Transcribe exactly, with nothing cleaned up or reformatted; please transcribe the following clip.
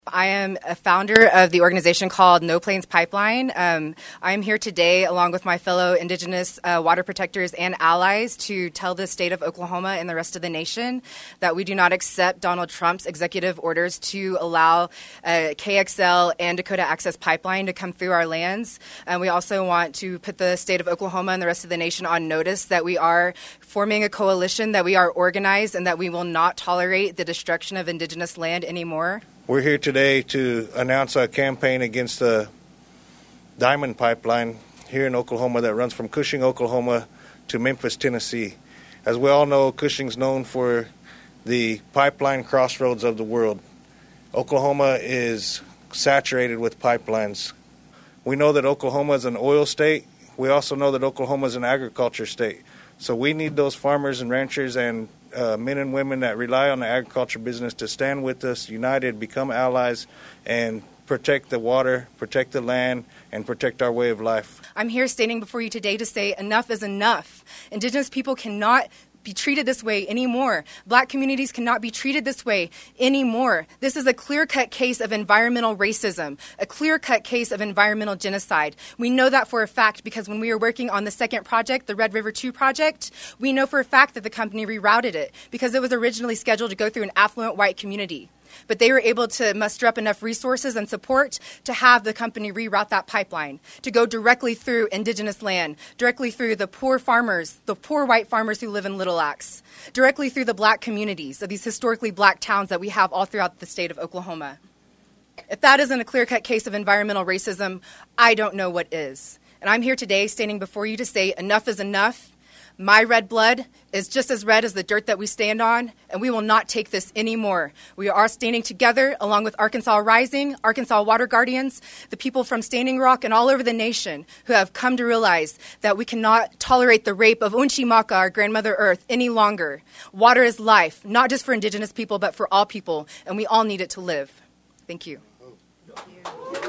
I am a founder of the organization called No Plains Pipeline. Um, I am here today along with my fellow Indigenous uh, water protectors and allies to tell the state of Oklahoma and the rest of the nation that we do not accept Donald Trump's executive orders to allow uh, K X L and Dakota Access Pipeline to come through our lands. And we also want to put the state of Oklahoma and the rest of the nation on notice that we are forming a coalition, that we are organized, and that we will not tolerate the destruction of Indigenous land anymore. We're here today to announce a campaign against the Diamond Pipeline here in Oklahoma that runs from Cushing, Oklahoma to Memphis, Tennessee. As we all know, Cushing's known for the pipeline crossroads of the world. Oklahoma is saturated with pipelines. We know that Oklahoma is an oil state. We also know that Oklahoma is an agriculture state. So we need those farmers and ranchers and uh, men and women that rely on the agriculture business to stand with us, united, become allies, and protect the water, protect the land, and protect our way of life. I'm here standing before you today to say enough is enough. Indigenous people cannot be treated this way anymore. Black communities cannot be treated this way anymore. This is a clear-cut case of environmental racism, a clear-cut case of environmental genocide. We know that for a fact because when we were working on the second project, the Red River two project, we know for a fact that the company rerouted it because it was originally scheduled to go through an affluent white community. But they were able to muster up enough resources and support to have the company reroute that pipeline, to go directly through Indigenous land, directly through the poor farmers, the poor white farmers who live in Little Axe, directly through the black communities of these historically black towns that we have all throughout the state of Oklahoma. If that isn't a clear-cut case of environmental racism, I don't know what is. And I'm here today standing before you to say enough is enough. My red blood is just as red as the dirt that we stand on, and we will not take this anymore. We are standing together along with Arkansas Rising, Arkansas Water Guardians, the people from Standing Rock and all over the nation who have come to realize that we cannot tolerate the rape of Unchimaka, our grandmother Earth, any longer. Water is life, not just for Indigenous people, but for all people, and we all need it to live. Thank you. Thank you.